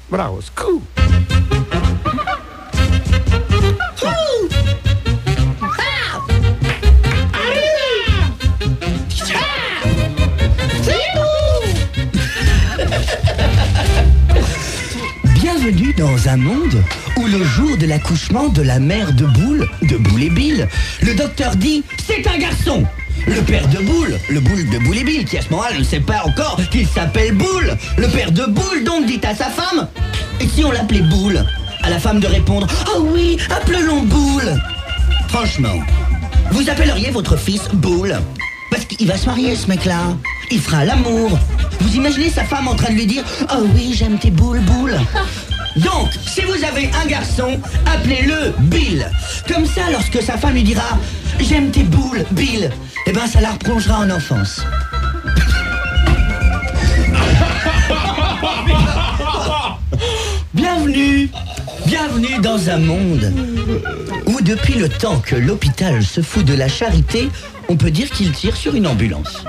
Bravo, scoop. Bienvenue dans un monde où le jour de l'accouchement de la mère de Boule et Bill, le docteur dit « c'est un garçon ». Le père de Boule, le Boule de Boule et Bill, qui à ce moment-là ne sait pas encore qu'il s'appelle Boule. Le père de Boule donc dit à sa femme « et si on l'appelait Boule ?» À la femme de répondre « ah oui, appelons Boule ». Franchement, vous appelleriez votre fils Boule? Parce qu'il va se marier ce mec-là. Il fera l'amour. Vous imaginez sa femme en train de lui dire « oh oui, j'aime tes boules, boules ». Donc, si vous avez un garçon, appelez-le Bill. Comme ça, lorsque sa femme lui dira « j'aime tes boules, Bill », eh ben ça la replongera en enfance. Bienvenue dans un monde où depuis le temps que l'hôpital se fout de la charité, on peut dire qu'il tire sur une ambulance.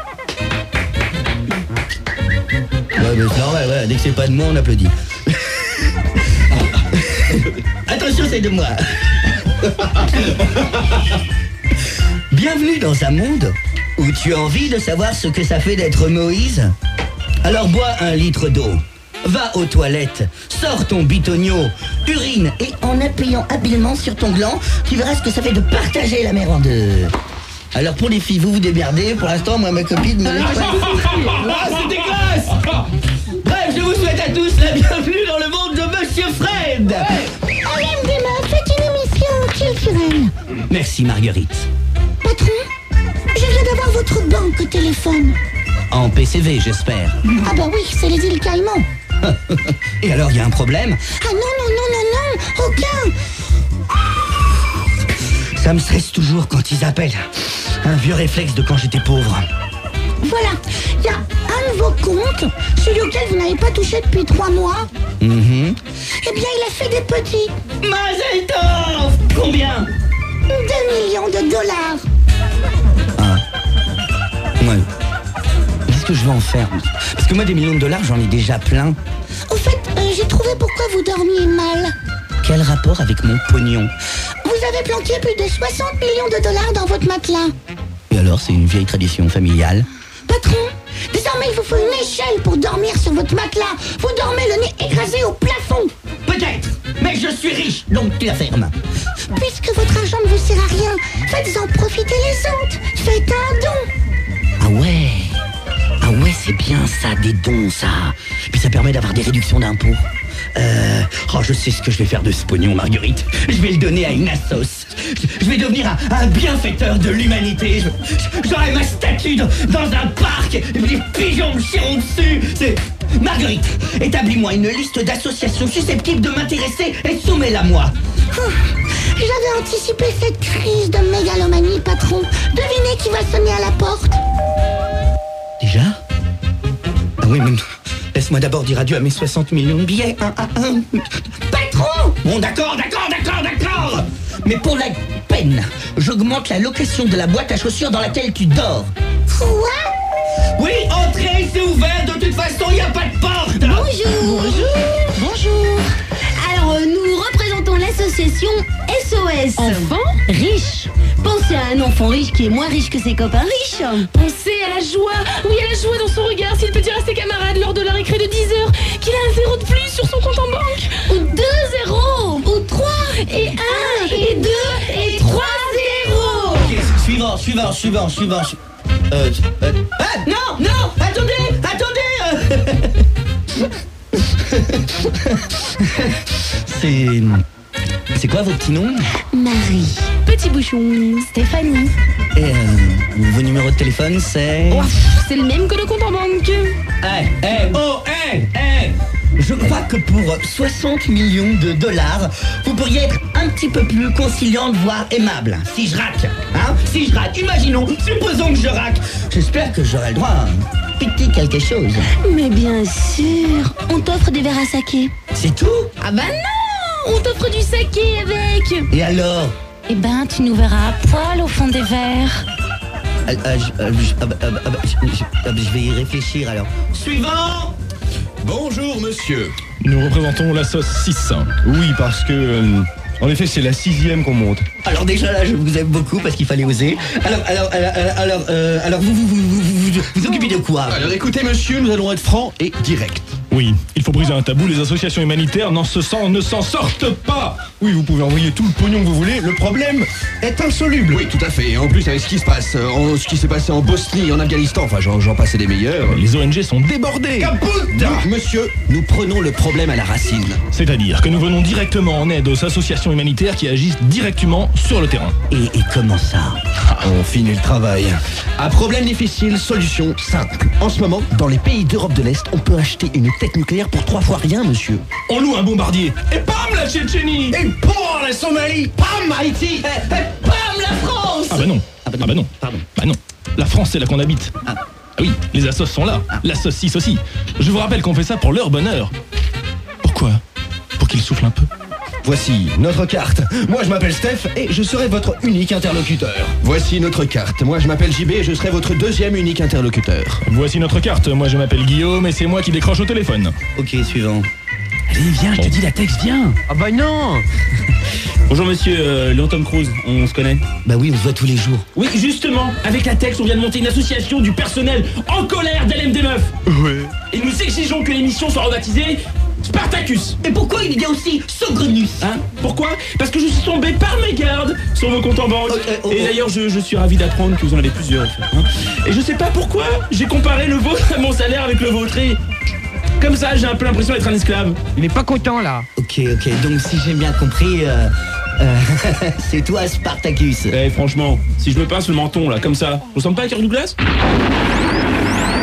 Ouais, mais c'est normal, ouais, dès que c'est pas de moi, on applaudit. Attention, c'est de moi. Bienvenue dans un monde où tu as envie de savoir ce que ça fait d'être Moïse. Alors bois 1 litre d'eau, va aux toilettes, sors ton bitonio, urine et en appuyant habilement sur ton gland, tu verras ce que ça fait de partager la mer en deux. Alors pour les filles, vous vous démerdez. Pour l'instant, moi, ma copine me laisse pas. Ah, c'était classe. Bref, je vous souhaite à tous la bienvenue dans le monde de Monsieur Fred. LMDMA fait une émission culturelle. Merci Marguerite. Patron, je viens d'avoir votre banque au téléphone. En PCV, j'espère. Ah bah oui, c'est les îles Caïmans. Et alors, il y a un problème? Ah non, aucun. Ça me stresse toujours quand ils appellent. Un vieux réflexe de quand j'étais pauvre. Voilà, il y a un de vos comptes, celui auquel vous n'avez pas touché depuis 3 mois. Eh bien, il a fait des petits. Mazel tov! Combien? 2 millions de dollars. Ouais. Qu'est-ce que je vais en faire? Parce que moi, des millions de dollars, j'en ai déjà plein. Au fait, j'ai trouvé pourquoi vous dormiez mal. Quel rapport avec mon pognon? Vous avez planqué plus de 60 millions de dollars dans votre matelas. Et alors, c'est une vieille tradition familiale. Patron, désormais il vous faut une échelle pour dormir sur votre matelas. Vous dormez le nez écrasé au plafond. Peut-être, mais je suis riche, donc tu la fermes. Puisque votre argent ne vous sert à rien, faites-en profiter les autres. Faites un don. Ah ouais, c'est bien ça, des dons, ça. Puis ça permet d'avoir des réductions d'impôts. Je sais ce que je vais faire de ce pognon, Marguerite. Je vais le donner à une assos. Je vais devenir un bienfaiteur de l'humanité. J'aurai ma statue dans un parc et des pigeons me chieront dessus. Marguerite, établis-moi une liste d'associations susceptibles de m'intéresser et soumets-la moi. J'avais anticipé cette crise de mégalomanie, patron. Devinez qui va sonner à la porte. Déjà? Ah oui, mais laisse-moi d'abord dire adieu à mes 60 millions de billets. Patron! Bon, d'accord. Mais pour la peine, j'augmente la location de la boîte à chaussures dans laquelle tu dors. Quoi? Oui, entrez, c'est ouvert. De toute façon, il n'y a pas de porte. Bonjour. Alors, nous représentons l'association SOS. Enfant riche. Pensez à un enfant riche qui est moins riche que ses copains riches. Pensez à la joie. Oui, à la joie dans son regard s'il peut dire à ses camarades lors de la récré de 10 heures qu'il a un 0 de plus sur son compte en banque. Ou 2 zéros. Ou 3. Et 1 et 2 et 3 zéros. Ok, suivant. Non, attendez. C'est quoi vos petits noms? Marie. Petit bouchon. Stéphanie. Et vos numéros de téléphone, c'est... Oh, c'est le même que le compte en banque. Je crois que pour 60 millions de dollars, vous pourriez être un petit peu plus conciliante, voire aimable. Si je raque, imaginons, supposons que je raque. J'espère que j'aurai le droit à un petit quelque chose. Mais bien sûr, on t'offre des verres à saké. C'est tout? Ah bah non, on t'offre du saké avec. Et alors? Eh ben, tu nous verras à poil au fond des verres. Je vais y réfléchir alors. Suivant! Bonjour monsieur. Nous représentons la sauce 6. Oui, parce que... en effet, c'est la 6e qu'on monte. Alors déjà là, je vous aime beaucoup parce qu'il fallait oser. Alors vous occupez de quoi? Alors écoutez, monsieur, nous allons être francs et directs. Oui, il faut briser un tabou, les associations humanitaires ne s'en sortent pas. Oui, vous pouvez envoyer tout le pognon que vous voulez, le problème est insoluble. Oui, tout à fait. Et en plus, avec ce qui se passe, ce qui s'est passé en Bosnie, en Afghanistan, enfin, j'en passais des meilleurs. Les ONG sont débordées. Caput! Monsieur, nous prenons le problème à la racine. C'est-à-dire que nous venons directement en aide aux associations humanitaires qui agissent directement sur le terrain. Et comment ça? On finit le travail. À problème difficile, solution simple. En ce moment, dans les pays d'Europe de l'Est, on peut acheter une tête nucléaire pour 3 fois rien, monsieur. On loue un bombardier et bam, la Tchétchénie. Et pour la Somalie, pam, Haïti, et Bam, la France! Ah bah non. Pardon. Bah non. La France, c'est là qu'on habite. Ah oui, les assos sont là. La sauce 6 aussi. Je vous rappelle qu'on fait ça pour leur bonheur. Pourquoi? Pour qu'ils soufflent un peu. Voici notre carte. Moi, je m'appelle Steph et je serai votre unique interlocuteur. Voici notre carte. Moi, je m'appelle JB et je serai votre 2e unique interlocuteur. Voici notre carte. Moi, je m'appelle Guillaume et c'est moi qui décroche au téléphone. Ok, suivant. Allez, viens, je te dis la texte, viens. Ah bah non. Bonjour monsieur, Léon Tom Cruise, on se connaît? Bah oui, on se voit tous les jours. Oui, justement, avec la texte, on vient de monter une association du personnel en colère d'LM des meufs. Ouais. Et nous exigeons que l'émission soit rebaptisée Spartacus. Et pourquoi il y a aussi Sogrenus? Hein? Pourquoi? Parce que je suis tombé par mégarde sur vos comptes en banque. Et d'ailleurs, je suis ravi d'apprendre que vous en avez plusieurs. Hein? Et je sais pas pourquoi, j'ai comparé le vôtre à mon salaire avec le vôtre. Et comme ça, j'ai un peu l'impression d'être un esclave. Il n'est pas content là. Ok, donc si j'ai bien compris, c'est toi Spartacus. Eh franchement, si je me pince le menton là, comme ça, je ressemble pas à Kirk Douglas?